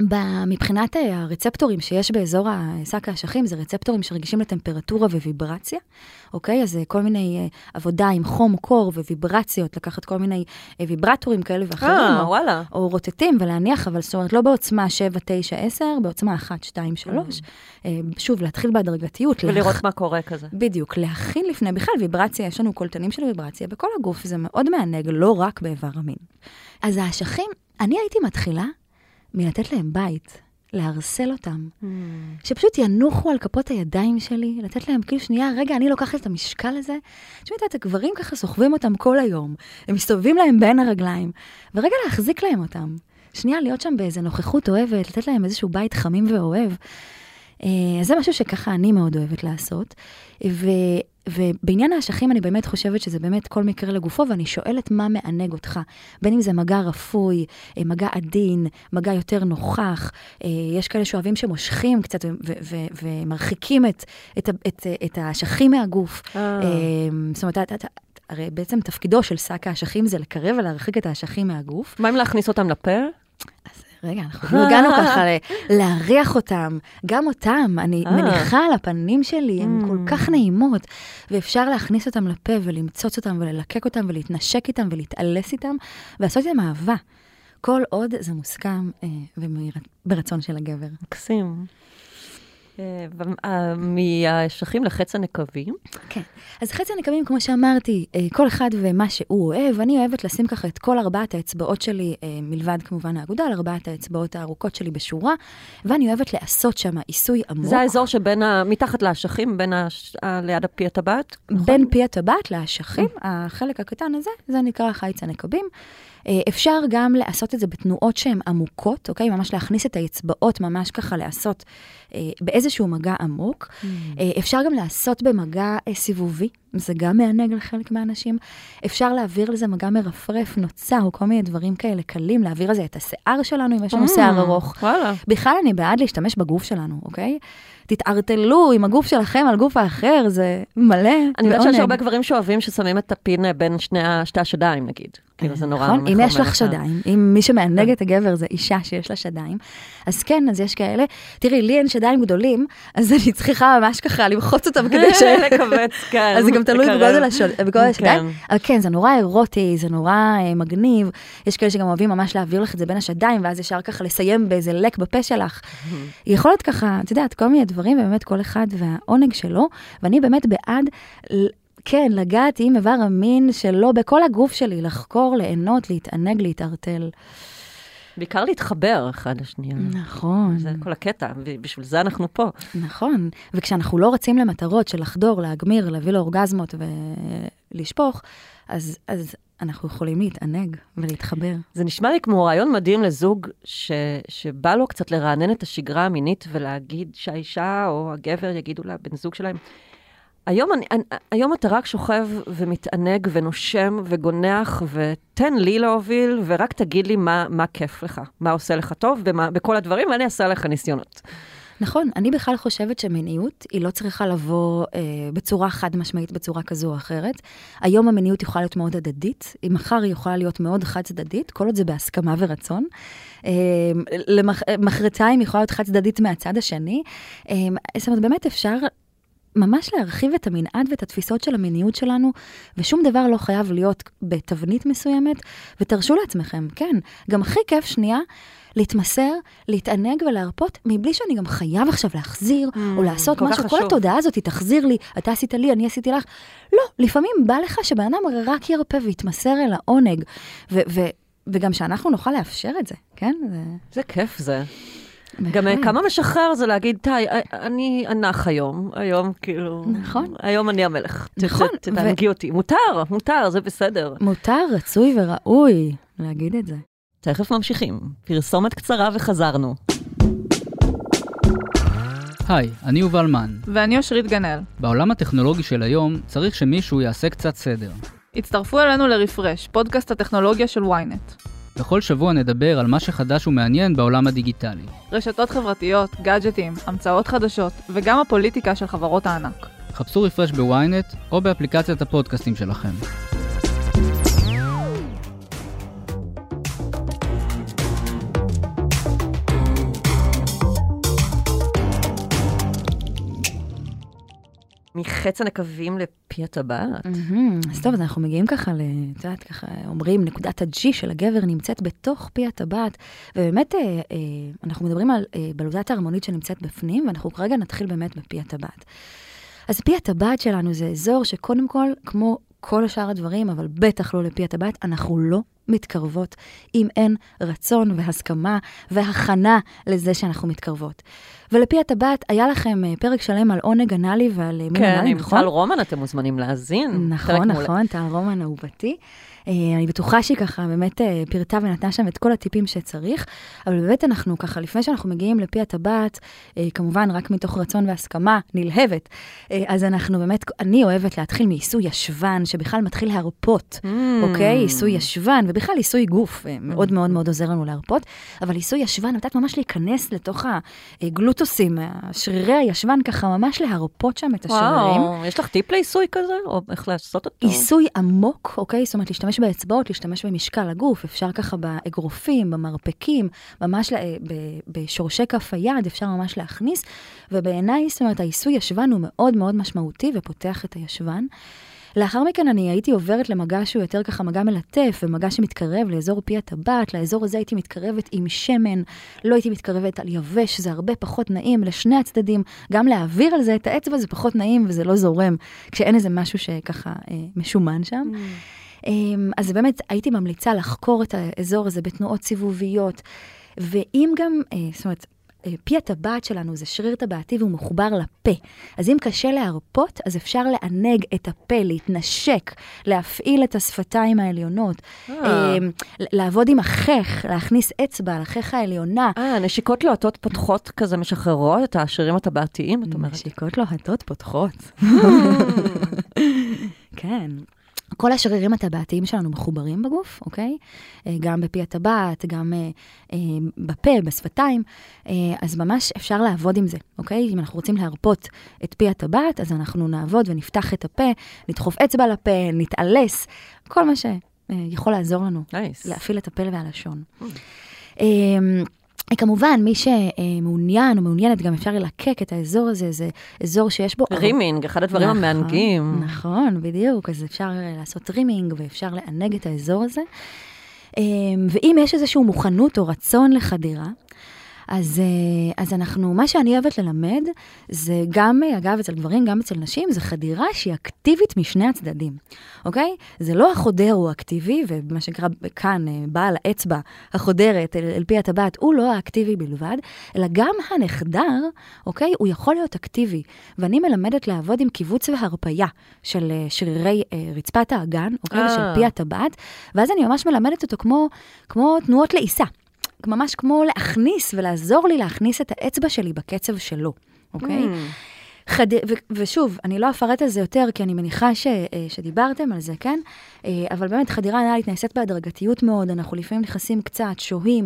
מבחינת הרצפטורים שיש באזור שק האשכים, זה רצפטורים שרגישים לטמפרטורה וויברציה, אוקיי? אז כל מיני עבודה עם חום, קור וויברציות, לקחת כל מיני ויברטורים כאלה ואחרים, או רוטטים ולהניח, אבל זאת אומרת, לא בעוצמה 7, 9, 10, בעוצמה 1, 2, 3. שוב, להתחיל בהדרגתיות.
ולראות מה קורה כזה.
בדיוק, להכין לפני, בכלל ויברציה, יש לנו קולטנים של ויברציה בכל הגוף, זה מאוד מענג, לא רק באיבר המין. אז האשכים, אני הייתי מתחילה מלתת להם בית, להרסל אותם, שפשוט ינוחו על כפות הידיים שלי, לתת להם כאילו שנייה, רגע, אני לוקחת את המשקל הזה, תשמעית, את הגברים ככה סוחבים אותם כל היום, הם מסתובבים להם בין הרגליים, ורגע להחזיק להם אותם, שנייה להיות שם באיזה נוכחות אוהבת, לתת להם איזשהו בית חמים ואוהב, זה משהו שככה אני מאוד אוהבת לעשות, ובעניין האשכים אני באמת חושבת שזה באמת כל מקרה לגופו, ואני שואלת מה מענג אותך, בין אם זה מגע רפוי, מגע עדין, מגע יותר נוכח, יש כאלה שאוהבים שמושכים קצת ומרחיקים את האשכים מהגוף, זאת אומרת, הרי בעצם תפקידו של שק האשכים זה לקרב ולהרחיק את האשכים מהגוף.
מה אם להכניס אותם לפה?
אז רגע, אנחנו לא הגענו ככה להריח אותם, גם אותם, אני מניחה על הפנים שלי, הן כל כך נעימות, ואפשר להכניס אותם לפה ולמצוץ אותם וללקק אותם ולהתנשק איתם ולהתעלס איתם, ולעשות איתם אהבה. כל עוד זה מוסכם ברצון של הגבר.
מקסים. מהאשכים לחץ הנקבים?
כן. אז חץ הנקבים, כמו שאמרתי, כל אחד ומה שהוא אוהב, אני אוהבת לשים ככה את כל 4 האצבעות שלי, מלבד כמובן האגודל, 4 האצבעות הארוכות שלי בשורה, ואני אוהבת לעשות שם עיסוי עמוק.
זה האזור שבין, מתחת לאשכים, ליד פי הטבעת?
בין פי הטבעת לאשכים, החלק הקטן הזה, זה נקרא חיץ הנקבים. אפשר גם לעשות את זה בתנועות שהן עמוקות, אוקיי? ממש להכניס את האצבעות, ממש ככה לעשות באיזשהו מגע עמוק. אפשר גם לעשות במגע סיבובי, זה גם מענג לחלק מהאנשים. אפשר להעביר לזה מגע מרפרף, נוצה, או כל מיני דברים כאלה קלים, להעביר לזה את השיער שלנו, אם יש לנו שיער ארוך. בכלל אני בעד להשתמש בגוף שלנו, אוקיי? תתערטלו עם הגוף שלכם על גוף האחר, זה מלא ועונג.
אני יודעת שיש הרבה גברים שאוהבים ששמים את הפין בין שתי השדיים, נגיד. כאילו זה נורא
נכון, אם יש לך שדיים, אם מי שמענג את הגבר זה אישה שיש לה שדיים, אז כן, אז יש כאלה. תראי, לי אין שדיים גדולים, אז אני צריכה ממש ככה למחוץ אותם כדי ש...
לקבץ, כן.
אז זה גם תלוי בגודל השדיים. אבל כן, זה נורא אירוטי, זה נורא מגניב. יש כאלה שגם אוהבים ממש להעביר לך את זה בין השדיים, ואז ישר ככה לסיים באיזה לק בפה שלך. יכול להיות ככה, את יודעת, כל מיני דברים, ובאמת כל אחד והעונג שלו, ואני באמת בעד... כן, לגעת עם איבר המין שלו בכל הגוף שלי, לחקור, ליהנות, להתענג, להתערטל.
בעיקר להתחבר אחד לשנייה.
נכון.
זה כל הקטע, ובשביל זה אנחנו פה.
נכון, וכשאנחנו לא רצים למטרות של לחדור, להגמיר, להביא לאורגזמות ולשפוך, אז אנחנו יכולים להתענג ולהתחבר.
זה נשמע לי כמו רעיון מדהים לזוג שבא לו קצת לרענן את השגרה המינית ולהגיד שהאישה או הגבר יגידו לה, בן זוג שלהם, היום אתה רק שוכב ומתענג ונושם וגונח ותן לי להוביל ורק תגיד לי מה כיף לך, מה עושה לך טוב בכל הדברים ואני אעשה לך ניסיונות.
נכון, אני בכלל חושבת שמיניות היא לא צריכה לבוא בצורה חד משמעית, בצורה כזו או אחרת. היום המיניות יכולה להיות מאוד הדדית, אם מחר היא יכולה להיות מאוד חד צדדית, כל עוד זה בהסכמה ורצון. מחרתיים יכולה להיות חד צדדית מהצד השני. זאת אומרת, באמת אפשר... ממש להרחיב את המנעד ואת התפיסות של המיניות שלנו, ושום דבר לא חייב להיות בתבנית מסוימת, ותרשו לעצמכם, כן, גם הכי כיף שנייה, להתמסר, להתענג ולהרפות, מבלי שאני גם חייב עכשיו להחזיר, או לעשות משהו, כל התודעה הזאת תחזיר לי, אתה עשית לי, אני עשיתי לך, לא, לפעמים בא לך שבאדם רק ירפא ויתמסר אל העונג, וגם שאנחנו נוכל לאפשר את זה, כן?
זה כיף זה. גם כמה משחרר זה להגיד, תאי, אני אנח היום כאילו,
נכון.
היום אני המלך.
נכון.
תתענגי אותי. מותר, זה בסדר.
מותר, רצוי וראוי להגיד את זה.
תכף ממשיכים. פרסומת קצרה וחזרנו.
היי, אני יובל מן.
ואני אושרית גנאל.
בעולם הטכנולוגי של היום צריך שמישהו יעשה קצת סדר.
הצטרפו אלינו לרפרש, פודקאסט הטכנולוגיה של ynet.
בכל שבוע נדבר על מה שחדש ומעניין בעולם הדיגיטלי.
רשתות חברתיות, גאדג'טים, המצאות חדשות, וגם הפוליטיקה של חברות הענק.
חפשו רפרש בוויינט או באפליקציית הפודקאסטים שלכם.
מחץ הנקבים לפי הטבעת.
אז טוב, אז אנחנו מגיעים ככה, את יודעת, ככה אומרים, נקודת ה-G של הגבר נמצאת בתוך פי הטבעת, ובאמת אנחנו מדברים על בלוטת ההרמונית שנמצאת בפנים, ואנחנו כרגע נתחיל באמת בפי הטבעת. אז פי הטבעת שלנו זה אזור שקודם כל, כמו כל השאר הדברים, אבל בטח לא לפי הטבעת, אנחנו לא מתקרבות אם אין רצון והסכמה והכנה לזה שאנחנו מתקרבות. ולפי הטבעת, היה לכם פרק שלם על עונג אנאלי ועל מין אנאלי, נכון?
כן, עם טל רומן אתם מוזמנים להאזין.
נכון, טל רומן אהובתי. אני בטוחה שהיא ככה באמת פרטה ונתנה שם את כל הטיפים שצריך, אבל באמת אנחנו ככה, לפני שאנחנו מגיעים לפי הטבעת, כמובן רק מתוך רצון והסכמה נלהבת, אז אנחנו באמת, אני אוהבת להתחיל מעיסוי ישבן, שבכלל מתחיל להרפות, אוקיי? עיסוי ישבן, ובכלל עיסוי גוף, מאוד מאוד מאוד עוזר לנו להרפות, אבל עיסוי ישבן, נתת ממש להיכנס לתוך הגלוטוסים, שרירי הישבן, ככה ממש להרפות שם את השרירים.
וואו, יש לך טיפ לעיסוי כזה? או איך לעשות אותו?
עיסוי עמוק, אוקיי? זאת אומרת, להשתמש באצבעות, להשתמש במשקל הגוף, אפשר ככה באגרופים, במרפקים, ממש בשורשי כף היד, אפשר ממש להכניס, ובעיניי, זאת אומרת, העיסוי ישבן הוא מאוד מאוד משמעותי, ופותח את הישבן. לאחר מכן אני הייתי עוברת למגע שהוא יותר ככה מגע מלטף, ומגע שמתקרב לאזור פי הטבעת, לאזור הזה הייתי מתקרבת עם שמן, לא הייתי מתקרבת על יבש, זה הרבה פחות נעים לשני הצדדים, גם להעביר על זה את האצבע זה פחות נעים, וזה לא זורם, כשאין איזה משהו שככה משומן שם. אז באמת הייתי ממליצה לחקור את האזור הזה בתנועות סיבוביות, ואם גם, זאת אומרת, פי הטבעת שלנו זה שריר טבעתי והוא מחובר לפה. אז אם קשה להרפות, אז אפשר לענג את הפה, להתנשק, להפעיל את השפתיים העליונות, לעבוד עם החך, להכניס אצבע לחך העליונה.
נשיקות לוהטות פותחות כזה משחררות את השרירים הטבעתיים, את אומרת?
נשיקות לוהטות פותחות. כן. כל השרירים הטבעתיים שלנו מחוברים בגוף, אוקיי? גם בפי הטבעת, גם בפה, בשפתיים, אז ממש אפשר לעבוד עם זה, אוקיי? אם אנחנו רוצים להרפות את פי הטבעת, אז אנחנו נעבוד ונפתח את הפה, נדחוף אצבע לפה, נתעלס, כל מה שיכול לעזור לנו, להפעיל את הפה והלשון. כמובן, מי שמעוניין או מעוניינת, גם אפשר ללקק את האזור הזה, זה אזור שיש בו...
רימינג, אחד הדברים המענגים.
נכון, בדיוק, אז אפשר לעשות רימינג, ואפשר לענג את האזור הזה. ואם יש איזושהי מוכנות או רצון לחדירה, אז אנחנו, מה שאני אוהבת ללמד, זה גם, אגב, אצל גברים, גם אצל נשים, זה חדירה שהיא אקטיבית משני הצדדים, אוקיי? זה לא החודר הוא אקטיבי, ומה שנקרא כאן, בעל האצבע החודרת אל פי הטבעת, הוא לא האקטיבי בלבד, אלא גם הנחדר, אוקיי? הוא יכול להיות אקטיבי. ואני מלמדת לעבוד עם קיבוץ והרפיה של שרירי רצפת האגן, אוקיי? של פי הטבעת, ואז אני ממש מלמדת אותו כמו תנועות לעיסה. ממש כמו להכניס ולעזור לי להכניס את האצבע שלי בקצב שלו, אוקיי? ושוב, אני לא אפרט על זה יותר, כי אני מניחה שדיברתם על זה, כן? אבל באמת חדירה אנאלית נעשית בהדרגתיות מאוד, אנחנו לפעמים נכנסים קצת, שוהים,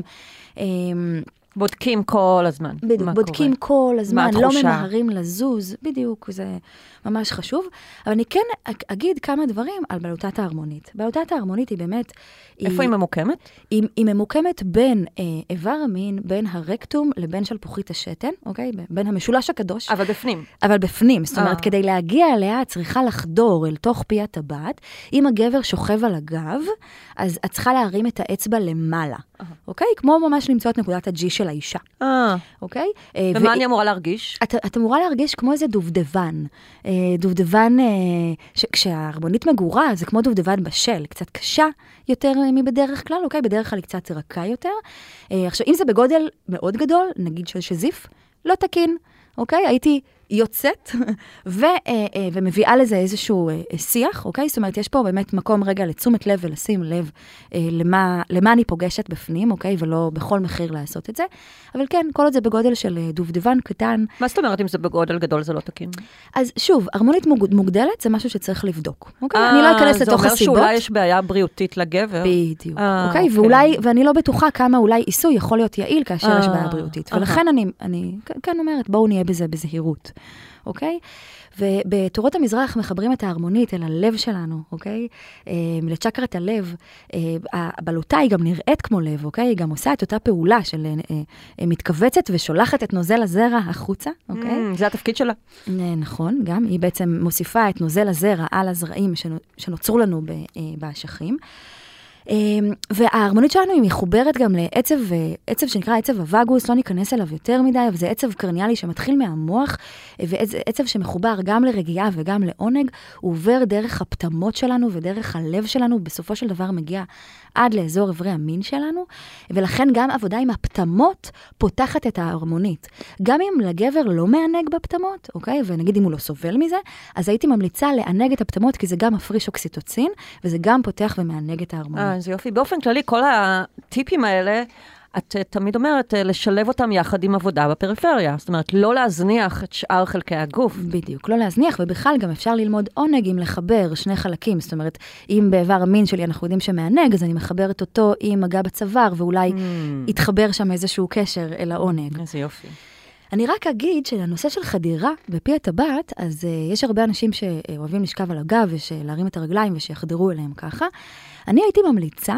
בודקים כל הזמן.
בדיוק, בודקים כל הזמן, לא ממהרים לזוז, בדיוק, זה ממש חשוב. אבל אני כן אגיד כמה דברים על בלוטת ההרמונית. בלוטת ההרמונית היא באמת...
איפה היא ממוקמת?
היא ממוקמת בין איבר המין, בין הרקטום לבין שלפוחית השתן, אוקיי? בין המשולש הקדוש.
אבל בפנים.
אבל בפנים, זאת אומרת, כדי להגיע אליה, את צריכה לחדור אל תוך פי הטבעת. אם הגבר שוכב על הגב, אז את צריכה להרים את האצבע למעלה, אוקיי? כמו ממש למצוא את נקודת ה-G של האישה. אוקיי?
ומה אני אמורה להרגיש?
את אמורה להרגיש כמו איזה דובדבן. דובדבן, כשההרמונית מגורה, זה כמו דובדבן בשל, קצת קשה יותר מבדרך כלל, אוקיי? בדרך כלל היא קצת רכה יותר. עכשיו, אם זה בגודל מאוד גדול, נגיד של שזיף, לא תקין, אוקיי? הייתי יוצאת ומביאה לזה איזשהו שיח, אוקיי? זאת אומרת, יש פה באמת מקום רגע לתשומת לב ולשים לב למה אני פוגשת בפנים, אוקיי? ולא בכל מחיר לעשות את זה. אבל כן, כל עוד זה בגודל של דובדבן קטן.
מה זאת אומרת אם זה בגודל גדול זה לא תקין?
אז שוב, הרמונית מוגדלת זה משהו שצריך לבדוק, אוקיי? אני לא אכנס לתוך הסיבות.
זה אומר שאולי יש בעיה בריאותית לגבר.
בדיוק, אוקיי? ואני לא בטוחה כמה אולי עיסוי יכול להיות יעיל כאשר יש בעיה בריאותית. ולכן אני כן אומרת, בואו נהיה בזה בזהירות. אוקיי? ובתורות המזרח מחברים את ההרמונית אל הלב שלנו, אוקיי? לצ'קרת הלב, הבלוטה היא גם נראית כמו לב, אוקיי? היא גם עושה את אותה פעולה של מתכווצת ושולחת את נוזל הזרע החוצה, אוקיי?
זה התפקיד שלה.
נכון, גם. היא בעצם מוסיפה את נוזל הזרע על הזרעים שנוצרו לנו באשכים. וההרמונית שלנו היא מחוברת גם לעצב שנקרא עצב הווגוס, לא ניכנס אליו יותר מדי, אבל זה עצב קרניאלי שמתחיל מהמוח, ועצב שמחובר גם לרגיעה וגם לעונג, הוא עובר דרך הפתמות שלנו ודרך הלב שלנו, בסופו של דבר מגיע עד לאזור עברי המין שלנו, ולכן גם עבודה עם הפתמות פותחת את ההרמונית. גם אם לגבר לא מענג בפתמות, אוקיי? ונגיד אם הוא לא סובל מזה, אז הייתי ממליצה לענג את הפתמות, כי זה גם מפריש אוקסיטוצין, וזה גם פותח ומענג את ההרמונית.
זה יופי. באופן כללי, כל הטיפים האלה, את תמיד אומרת, לשלב אותם יחד עם עבודה בפריפריה. זאת אומרת, לא להזניח את שאר חלקי הגוף.
בדיוק, לא להזניח, ובכלל גם אפשר ללמוד עונג עם לחבר שני חלקים. זאת אומרת, אם באיבר המין שלי אנחנו יודעים שמענג, אז אני מחברת אותו עם מגע בצוואר, ואולי יתחבר שם איזשהו קשר אל העונג.
איזה יופי.
אני רק אגיד שלנושא של חדירה בפי הטבעת, אז יש הרבה אנשים שאוהבים לשכב על הגב ולהרים את הרגליים ושיחדרו אליהם ככה. אני הייתי ממליצה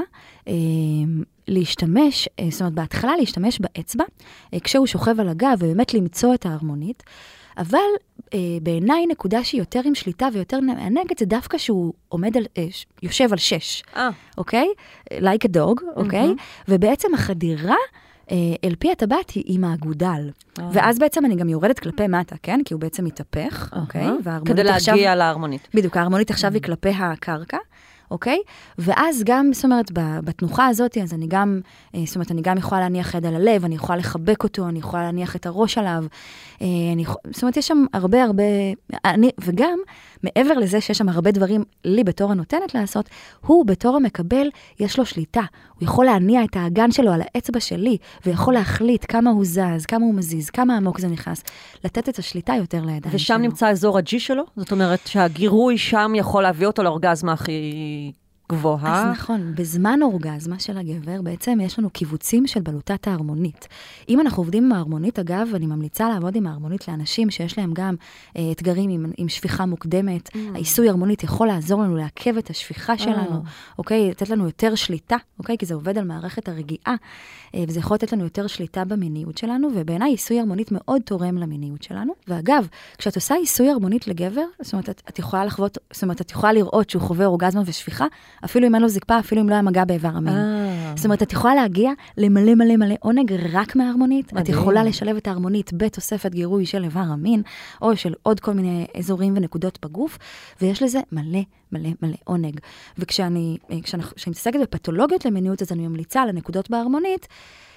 להשתמש, זאת אומרת, בהתחלה להשתמש באצבע, כשהוא שוכב על הגב, ובאמת למצוא את ההרמונית, אבל בעיניי נקודה שהיא יותר עם שליטה ויותר מענגת, זה דווקא שהוא יושב על 6, אוקיי? Like a dog, אוקיי? ובעצם החדירה, אל פי הטבעת היא עם האגודל. ואז בעצם אני גם יורדת כלפי מטה, כן? כי הוא בעצם מתהפך, אוקיי?
כדי להגיע להרמונית.
בדיוק, ההרמונית עכשיו היא כלפי הקרקע, אוקיי? ואז גם, זאת אומרת, בתנוחה הזאת, אז אני גם, זאת אומרת, אני גם יכולה להניח יד על הלב, אני יכולה לחבק אותו, אני יכולה להניח את הראש עליו, זאת אומרת, יש שם הרבה, וגם, מעבר לזה שיש שם הרבה דברים לי בתור הנותנת לעשות, הוא בתור המקבל, יש לו שליטה. הוא יכול להניע את האגן שלו על האצבע שלי, ויכול להחליט כמה הוא זז, כמה הוא מזיז, כמה עמוק זה נכנס, לתת את השליטה יותר לידיים שלו.
ושם נמצא אזור הג'י שלו? זאת אומרת שהגירוי שם יכול להביא אותו לאורגזמה הכי גבוהה.
אז נכון, בזמן אורגזמה של הגבר, בעצם יש לנו קיבוצים של בלוטת ההרמונית. אם אנחנו עובדים עם ההרמונית, אגב, אני ממליצה לעבוד עם ההרמונית לאנשים שיש להם גם אתגרים עם שפיכה מוקדמת. העיסוי הרמונית יכול לעזור לנו לעכב את השפיכה שלנו, אוקיי? לתת לנו יותר שליטה, אוקיי? כי זה עובד על מערכת הרגיעה, וזה יכול לתת לנו יותר שליטה במיניות שלנו, ובעיניי עיסוי הרמונית מאוד תורם למיניות שלנו. ואגב, כשאת עושה עיסוי הרמונית לגבר, זאת אומרת, את יכולה לחוות, זאת אומרת, את יכולה לראות שהוא חווה אורגזמה ושפיכה, אפילו אם אין לו זקפה, אפילו אם לא היה מגע באיבר המין. זאת אומרת, את יכולה להגיע למלא מלא מלא עונג רק מההרמונית. את יכולה לשלב את ההרמונית בתוספת גירוי של איבר המין, או של עוד כל מיני אזורים ונקודות בגוף, ויש לזה מלא מלא מלא עונג. וכשאני מתעסקת בפתולוגיות למיניות, אז אני ממליצה לנקודות בהרמונית,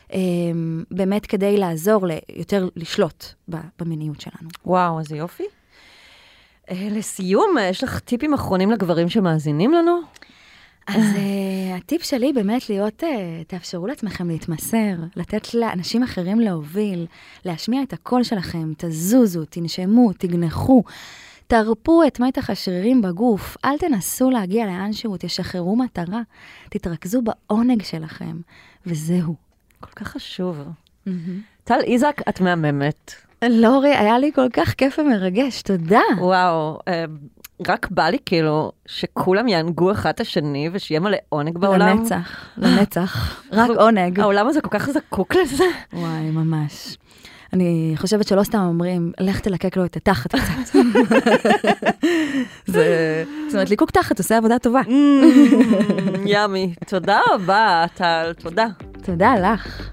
באמת כדי לעזור יותר לשלוט במיניות שלנו.
וואו, איזה יופי. לסיום, יש לך טיפים אחרונים לגברים שמאזינים לנו?
אז הטיפ שלי באמת להיות, תאפשרו לעצמכם להתמסר, לתת לאנשים אחרים להוביל, להשמיע את הקול שלכם, תזוזו, תנשמו, תגנחו, תרפו את מתח השרירים בגוף, אל תנסו להגיע לאנשהו, תשחררו מטרה, תתרכזו בעונג שלכם, וזהו.
כל כך חשוב. טל איזק, את מהממת.
לורי, היה לי כל כך כיף ומרגש, תודה.
וואו, רק בא לי כאילו שכולם יענגו אחד את השני ושיהיה מלא עונג בעולם.
לנצח, רק עונג.
העולם הזה כל כך זקוק לזה.
וואי, ממש. אני חושבת שלא סתם אומרים, לך תלקק לו את התחת קצת. זאת אומרת, ליקוק תחת עושה עבודה טובה.
ימי, תודה רבה, טל, תודה.
תודה לך.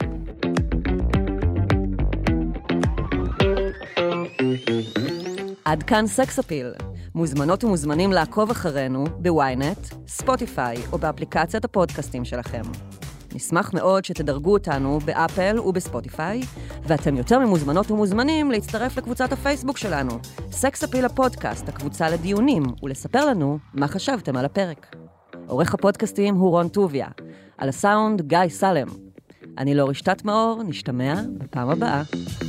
עד כאן סקס אפיל. מוזמנות ומוזמנים לעקוב אחרינו בוויינט, ספוטיפיי או באפליקציית הפודקאסטים שלכם. נשמח מאוד שתדרגו אותנו באפל ובספוטיפיי, ואתם יותר ממוזמנות ומוזמנים להצטרף לקבוצת הפייסבוק שלנו, סקס אפיל הפודקאסט, הקבוצה לדיונים, ולספר לנו מה חשבתם על הפרק. עורך הפודקאסטים הוא רון טוביה, על הסאונד גיא סלם. אני לורי שטט מאור, נשתמע בפעם הבאה.